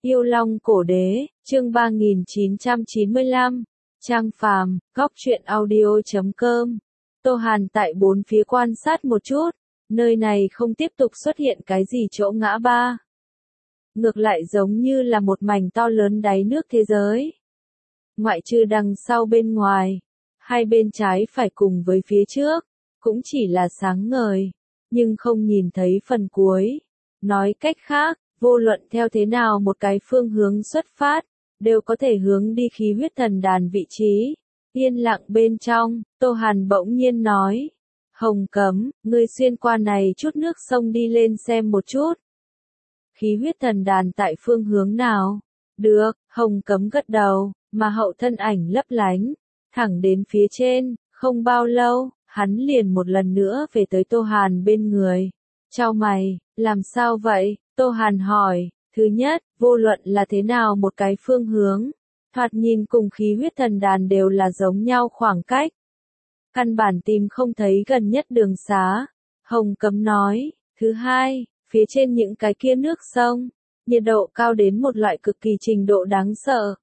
Yêu Long Cổ Đế, chương 3995, Trang Phàm, góc truyện audio.com. Tô Hàn tại bốn phía quan sát một chút, nơi này không tiếp tục xuất hiện cái gì chỗ ngã ba. Ngược lại giống như là một mảnh to lớn đáy nước thế giới. Ngoại trừ đằng sau bên ngoài, hai bên trái phải cùng với phía trước, cũng chỉ là sáng ngời, nhưng không nhìn thấy phần cuối. Nói cách khác, vô luận theo thế nào một cái phương hướng xuất phát, đều có thể hướng đi khí huyết thần đàn vị trí. Yên lặng bên trong, Tô Hàn bỗng nhiên nói, Hồng Cấm, ngươi xuyên qua này chút nước sông đi lên xem một chút. Khí huyết thần đàn tại phương hướng nào? Được, Hồng Cấm gật đầu, mà hậu thân ảnh lấp lánh, thẳng đến phía trên, không bao lâu, hắn liền một lần nữa về tới Tô Hàn bên người. Chau mày, làm sao vậy? Tô Hàn hỏi, thứ nhất, vô luận là thế nào một cái phương hướng, thoạt nhìn cùng khí huyết thần đàn đều là giống nhau khoảng cách. Căn bản tìm không thấy gần nhất đường xá. Hồng Cấm nói, thứ hai, phía trên những cái kia nước sông, nhiệt độ cao đến một loại cực kỳ trình độ đáng sợ.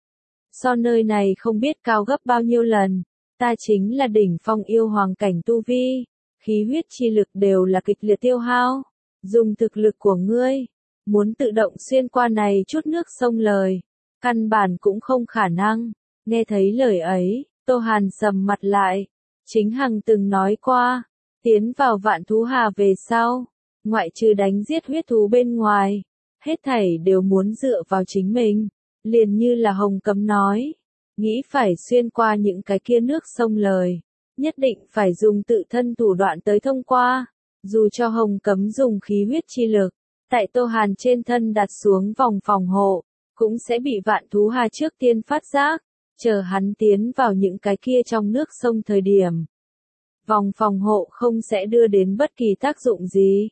So nơi này không biết cao gấp bao nhiêu lần, ta chính là đỉnh phong yêu hoàng cảnh tu vi, khí huyết chi lực đều là kịch liệt tiêu hao. Dùng thực lực của ngươi, muốn tự động xuyên qua này chút nước sông lời, căn bản cũng không khả năng. Nghe thấy lời ấy, Tô Hàn sầm mặt lại. Chính Hằng từng nói qua, tiến vào Vạn Thú Hà về sau, ngoại trừ đánh giết huyết thú bên ngoài, hết thảy đều muốn dựa vào chính mình. Liền như là Hồng Cấm nói, nghĩ phải xuyên qua những cái kia nước sông lời, nhất định phải dùng tự thân thủ đoạn tới thông qua. Dù cho Hồng Cấm dùng khí huyết chi lực, tại Tô Hàn trên thân đặt xuống vòng phòng hộ, cũng sẽ bị Vạn Thú Hà trước tiên phát giác, chờ hắn tiến vào những cái kia trong nước sông thời điểm. Vòng phòng hộ không sẽ đưa đến bất kỳ tác dụng gì,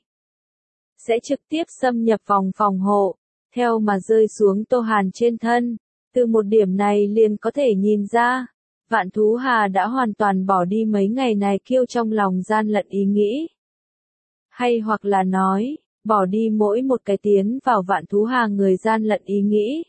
sẽ trực tiếp xâm nhập vòng phòng hộ, theo mà rơi xuống Tô Hàn trên thân. Từ một điểm này liền có thể nhìn ra, Vạn Thú Hà đã hoàn toàn bỏ đi mấy ngày này kiêu trong lòng gian lận ý nghĩ. Hay hoặc là nói, bỏ đi mỗi một cái tiến vào Vạn Thú Hà người gian lận ý nghĩ.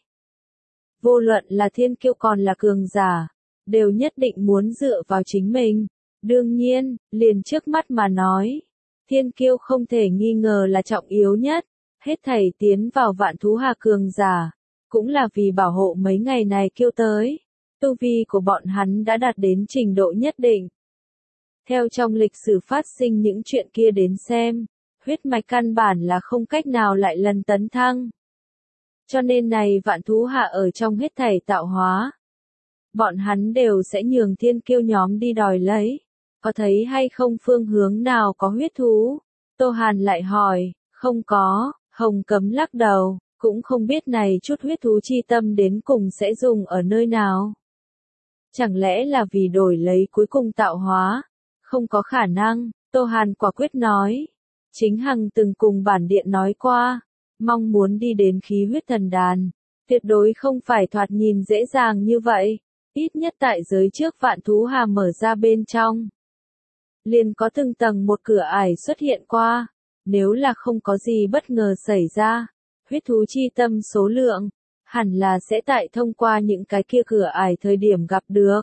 Vô luận là thiên kiêu còn là cường giả, đều nhất định muốn dựa vào chính mình. Đương nhiên, liền trước mắt mà nói, thiên kiêu không thể nghi ngờ là trọng yếu nhất. Hết thảy tiến vào Vạn Thú Hà cường giả, cũng là vì bảo hộ mấy ngày này kiêu tới. Tu vi của bọn hắn đã đạt đến trình độ nhất định. Theo trong lịch sử phát sinh những chuyện kia đến xem, huyết mạch căn bản là không cách nào lại lần tấn thăng. Cho nên này Vạn Thú Hà ở trong hết thảy tạo hóa, bọn hắn đều sẽ nhường thiên kiêu nhóm đi đòi lấy. Có thấy hay không phương hướng nào có huyết thú? Tô Hàn lại hỏi, không có. Hồng Cấm lắc đầu, cũng không biết này chút huyết thú chi tâm đến cùng sẽ dùng ở nơi nào. Chẳng lẽ là vì đổi lấy cuối cùng tạo hóa? Không có khả năng, Tô Hàn quả quyết nói. Chính Hằng từng cùng bản điện nói qua, mong muốn đi đến khí huyết thần đàn, tuyệt đối không phải thoạt nhìn dễ dàng như vậy. Ít nhất tại giới trước Vạn Thú Hà mở ra bên trong, liền có từng tầng một cửa ải xuất hiện qua. Nếu là không có gì bất ngờ xảy ra, huyết thú chi tâm số lượng, hẳn là sẽ tại thông qua những cái kia cửa ải thời điểm gặp được.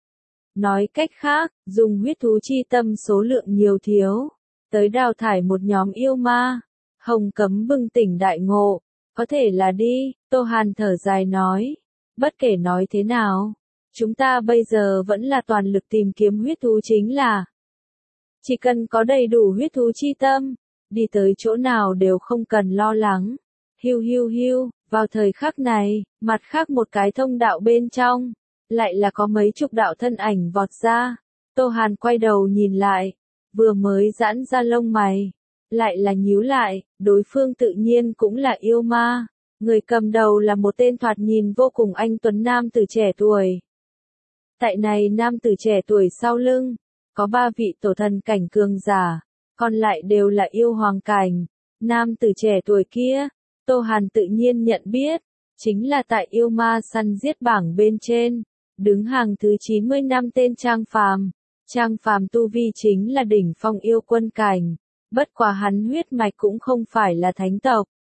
Nói cách khác, dùng huyết thú chi tâm số lượng nhiều thiếu, tới đào thải một nhóm yêu ma. Hồng Cấm bừng tỉnh đại ngộ, có thể là đi. Tô Hàn thở dài nói, bất kể nói thế nào, chúng ta bây giờ vẫn là toàn lực tìm kiếm huyết thú chính là. Chỉ cần có đầy đủ huyết thú chi tâm, đi tới chỗ nào đều không cần lo lắng. Hiu hiu hiu, vào thời khắc này, mặt khác một cái thông đạo bên trong, lại là có mấy chục đạo thân ảnh vọt ra. Tô Hàn quay đầu nhìn lại, vừa mới giãn ra lông mày, lại là nhíu lại, đối phương tự nhiên cũng là yêu ma. Người cầm đầu là một tên thoạt nhìn vô cùng anh tuấn nam tử trẻ tuổi. Tại này nam tử trẻ tuổi sau lưng, có 3 vị tổ thần cảnh cường giả, còn lại đều là yêu hoàng cảnh. Nam tử trẻ tuổi kia, Tô Hàn tự nhiên nhận biết, chính là tại yêu ma săn giết bảng bên trên, đứng hàng thứ 95 tên Trang Phàm. Trang Phàm tu vi chính là đỉnh phong yêu quân cảnh, bất quá hắn huyết mạch cũng không phải là thánh tộc,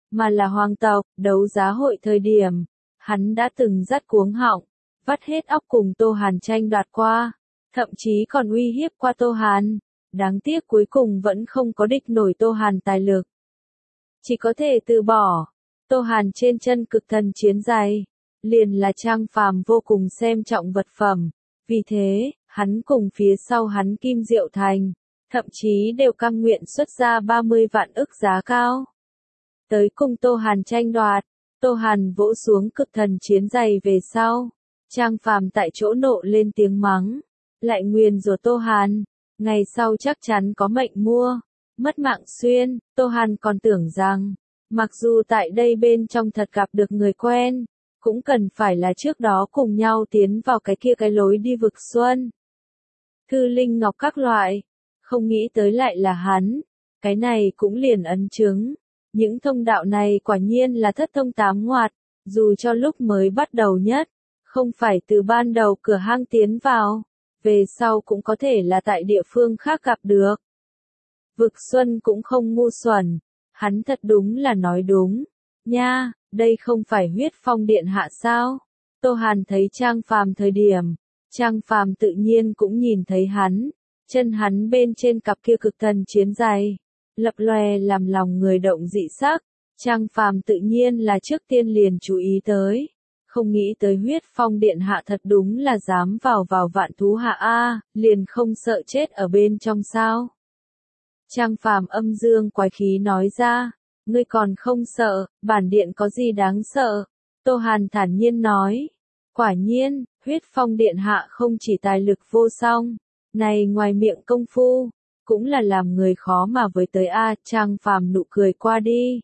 mà là hoàng tộc. Đấu giá hội thời điểm, hắn đã từng dắt cuống họng, vắt hết óc cùng Tô Hàn tranh đoạt qua, thậm chí còn uy hiếp qua Tô Hàn. Đáng tiếc cuối cùng vẫn không có địch nổi Tô Hàn tài lực. Chỉ có thể từ bỏ. Tô Hàn trên chân cực thần chiến giày, liền là Trang Phàm vô cùng xem trọng vật phẩm. Vì thế, hắn cùng phía sau hắn Kim Diệu Thành, thậm chí đều cam nguyện xuất ra 30 vạn ức giá cao. Tới cùng Tô Hàn tranh đoạt, Tô Hàn vỗ xuống cực thần chiến giày về sau. Trang Phàm tại chỗ nộ lên tiếng mắng, lại nguyền rủa Tô Hàn, ngày sau chắc chắn có mệnh mua, mất mạng xuyên. Tô Hàn còn tưởng rằng, mặc dù tại đây bên trong thật gặp được người quen, cũng cần phải là trước đó cùng nhau tiến vào cái kia cái lối đi vực xuân. Thư linh ngọc các loại, không nghĩ tới lại là hắn, cái này cũng liền ấn chứng. Những thông đạo này quả nhiên là thất thông tám ngoặt, dù cho lúc mới bắt đầu nhất, không phải từ ban đầu cửa hang tiến vào, về sau cũng có thể là tại địa phương khác gặp được. Vực Xuân cũng không ngu xuẩn, hắn thật đúng là nói đúng. Nha, đây không phải Huyết Phong điện hạ sao? Tô Hàn thấy Trang Phàm thời điểm, Trang Phàm tự nhiên cũng nhìn thấy hắn, chân hắn bên trên cặp kia cực thần chiến giày, lập lòe làm lòng người động dị sắc. Trang Phàm tự nhiên là trước tiên liền chú ý tới, không nghĩ tới Huyết Phong điện hạ thật đúng là dám vào vạn thú hạ a, liền không sợ chết ở bên trong sao? Trang Phàm âm dương quái khí nói ra, ngươi còn không sợ, bản điện có gì đáng sợ? Tô Hàn thản nhiên nói, quả nhiên, Huyết Phong điện hạ không chỉ tài lực vô song, này ngoài miệng công phu, cũng là làm người khó mà với tới a. Trang Phàm nụ cười qua đi,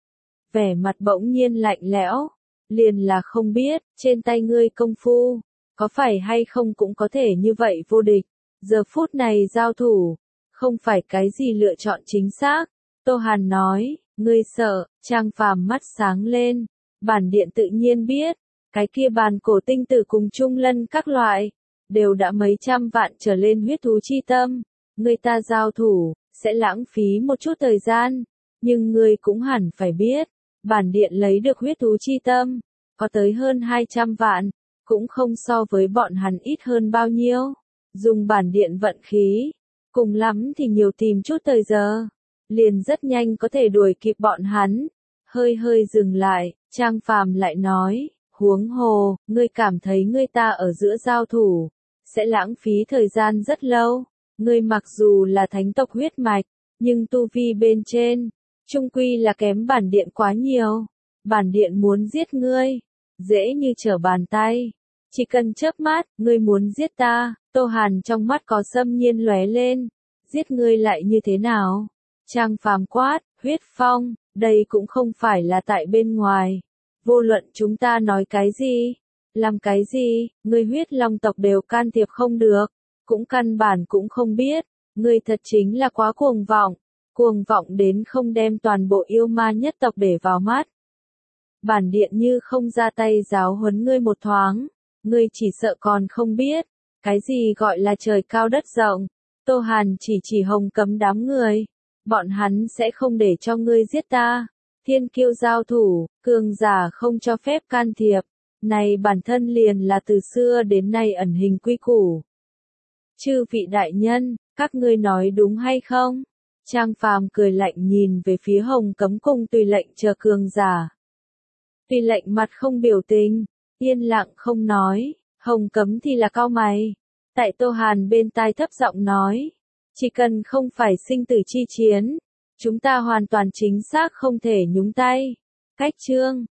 vẻ mặt bỗng nhiên lạnh lẽo, liền là không biết, trên tay ngươi công phu, có phải hay không cũng có thể như vậy vô địch. Giờ phút này giao thủ, không phải cái gì lựa chọn chính xác. Tô Hàn nói, ngươi sợ? Trang Phàm mắt sáng lên, bản điện tự nhiên biết, cái kia bàn cổ tinh tử cùng trung lân các loại, đều đã mấy trăm vạn trở lên huyết thú chi tâm, người ta giao thủ, sẽ lãng phí một chút thời gian, nhưng ngươi cũng hẳn phải biết, bản điện lấy được huyết thú chi tâm, có tới hơn 200 vạn, cũng không so với bọn hắn ít hơn bao nhiêu, dùng bản điện vận khí, cùng lắm thì nhiều tìm chút thời giờ, liền rất nhanh có thể đuổi kịp bọn hắn. Hơi dừng lại, Trang Phàm lại nói, huống hồ, ngươi cảm thấy ngươi ta ở giữa giao thủ, sẽ lãng phí thời gian rất lâu. Ngươi mặc dù là thánh tộc huyết mạch, nhưng tu vi bên trên, chung quy là kém bản điện quá nhiều. Bản điện muốn giết ngươi, dễ như trở bàn tay. Chỉ cần chớp mắt, ngươi muốn giết ta. Tô Hàn trong mắt có xâm nhiên lóe lên. Giết ngươi lại như thế nào? Trang Phàm quát, Huyết Phong, đây cũng không phải là tại bên ngoài. Vô luận chúng ta nói cái gì, làm cái gì, ngươi Huyết Long tộc đều can thiệp không được, cũng căn bản cũng không biết, ngươi thật chính là quá cuồng vọng đến không đem toàn bộ yêu ma nhất tộc để vào mắt. Bản điện như không ra tay giáo huấn ngươi một thoáng, ngươi chỉ sợ còn không biết, cái gì gọi là trời cao đất rộng. Tô Hàn chỉ Hồng Cấm đám người, bọn hắn sẽ không để cho ngươi giết ta. Thiên kiêu giao thủ, cường giả không cho phép can thiệp, này bản thân liền là từ xưa đến nay ẩn hình quy củ. Chư vị đại nhân, các ngươi nói đúng hay không? Trang Phàm cười lạnh nhìn về phía Hồng Cấm cùng Tùy Lệnh chờ cường giả. Tùy Lệnh mặt không biểu tình, yên lặng không nói, Hồng Cấm thì là cau mày. Tại Tô Hàn bên tai thấp giọng nói, chỉ cần không phải sinh tử chi chiến, chúng ta hoàn toàn chính xác không thể nhúng tay. Cách chương